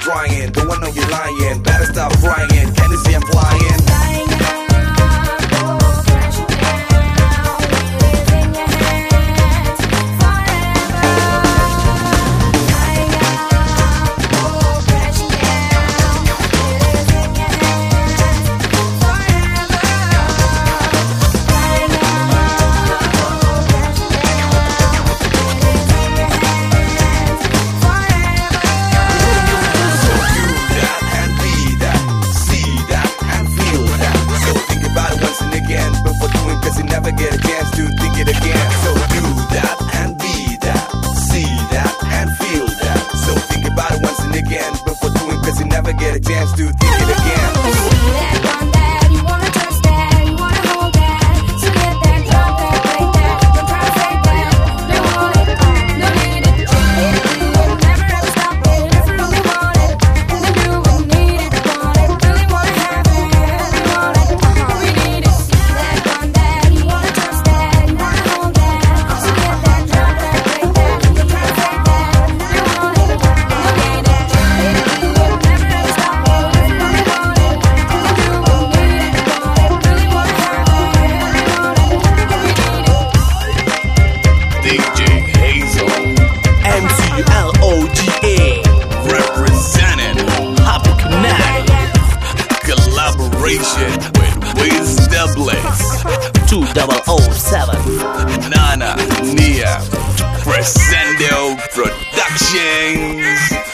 trying, though I know you're lying. Better stop crying, can't you see I'm flying? Never get a chance to think it again. So do that and be that, see that and feel that. So think about it once and again before doing, cause you never get a chance to think it again. You see that, want that, you wanna touch that, you wanna hold that. So get that, drop that, break that, don't try to fake that. They want it, no need it, never ever stop it. If you really want it, then do it, need it, want it, really wanna have it. We want it, we need it. See that, want that, you wanna touch that, you wanna hold that. So get that, drop that, break that, don't try to fake that. They want it, no need it, never ever stop it. If you really want it, then do it, need it, want it, really wanna have it. We want it, we need it. DJ Hazel, MCLOGA, representing Happy Connect, collaboration with Wiz the Bliss, 2007, Nana Nia, Crescendo Productions.